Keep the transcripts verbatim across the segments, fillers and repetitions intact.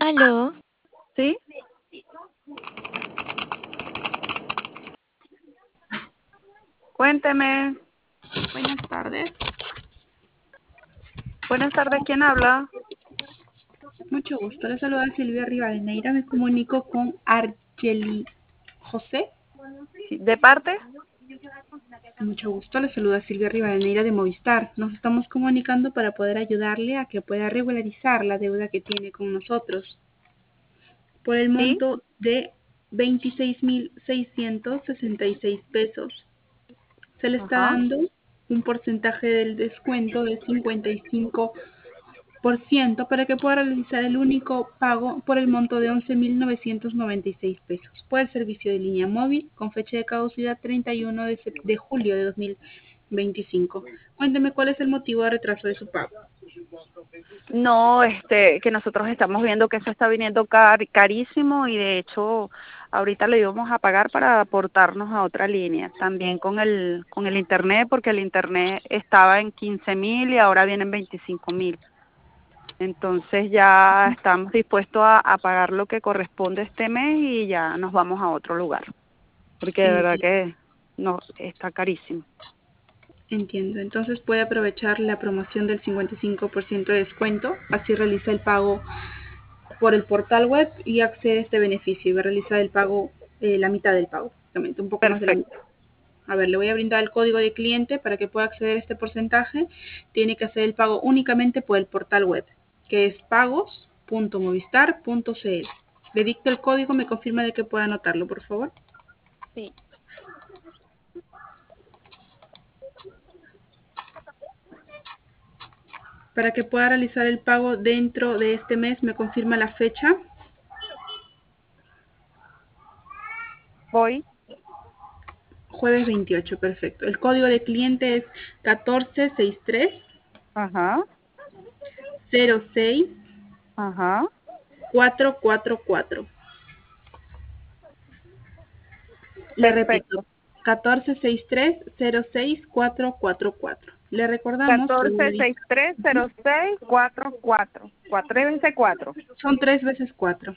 Aló, ¿Sí? Cuénteme. Buenas tardes. Buenas tardes, ¿quién habla? Mucho gusto. Le saluda Silvia Rivadeneira. Me comunico con Argeli José. Sí, ¿de parte? Mucho gusto. Le saluda Silvia Rivadeneira de Movistar. Nos estamos comunicando para poder ayudarle a que pueda regularizar la deuda que tiene con nosotros por el Sí. monto de veintiséis mil seiscientos sesenta y seis pesos. Se le está Ajá. dando un porcentaje del descuento de cincuenta y cinco por ciento para que pueda realizar el único pago por el monto de once mil novecientos noventa y seis pesos por el servicio de línea móvil con fecha de caducidad treinta y uno de, de julio de dos mil veinticinco. Cuénteme cuál es el motivo de retraso de su pago. No, este, que nosotros estamos viendo que eso está viniendo car carísimo y de hecho ahorita le íbamos a pagar para aportarnos a otra línea. También con el con el internet, porque el internet estaba en quince mil y ahora viene en veinticinco mil. Entonces ya estamos dispuestos a, a pagar lo que corresponde este mes y ya nos vamos a otro lugar, porque de verdad Entiendo, que no está carísimo. entiendo. Entonces puede aprovechar la promoción del cincuenta y cinco por ciento de descuento, así realiza el pago por el portal web y accede a este beneficio y va a realizar el pago, eh, la mitad del pago, exactamente, un poco más de la mitad. Perfecto. A ver, le voy a brindar el código de cliente para que pueda acceder a este porcentaje. Tiene que hacer el pago únicamente por el portal web, que es pagos punto movistar punto c l. Le dicto el código, me confirma de que pueda anotarlo, por favor. Sí. Para que pueda realizar el pago dentro de este mes, me confirma la fecha. Voy. Jueves veintiocho, perfecto. El código de cliente es catorce sesenta y tres Ajá. cero seis Ajá. cuatro cuatro cuatro. Le repito, Perfecto. catorce sesenta y tres cero seis cuatro cuatro cuatro. Le recordamos que catorce sesenta y tres cero seis cuatro cuatro. cuatro veces cuatro. son tres veces cuatro.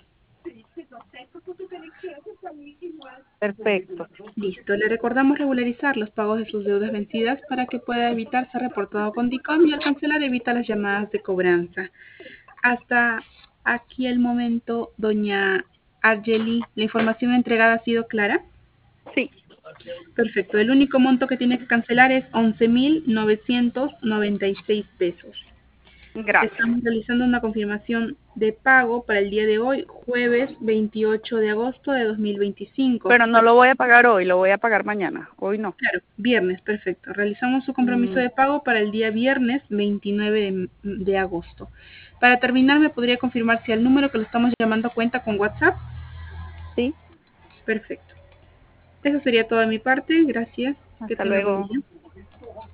Perfecto. Listo. Le recordamos regularizar los pagos de sus deudas vencidas para que pueda evitar ser reportado con DICOM y al cancelar evita las llamadas de cobranza. Hasta aquí el momento, doña Argeli. ¿La información entregada ha sido clara? Sí. Perfecto. El único monto que tiene que cancelar es once mil novecientos noventa y seis pesos. Gracias. Estamos realizando una confirmación de pago para el día de hoy, jueves veintiocho de agosto de dos mil veinticinco. Pero no lo voy a pagar hoy, lo voy a pagar mañana. Hoy no. Claro, viernes, perfecto. Realizamos su compromiso Mm, de pago para el día viernes veintinueve de, de agosto. Para terminar, ¿me podría confirmar si el número que lo estamos llamando cuenta con WhatsApp? sí. Perfecto. Eso sería todo de mi parte. Gracias. Que Hasta tenga buen luego. día.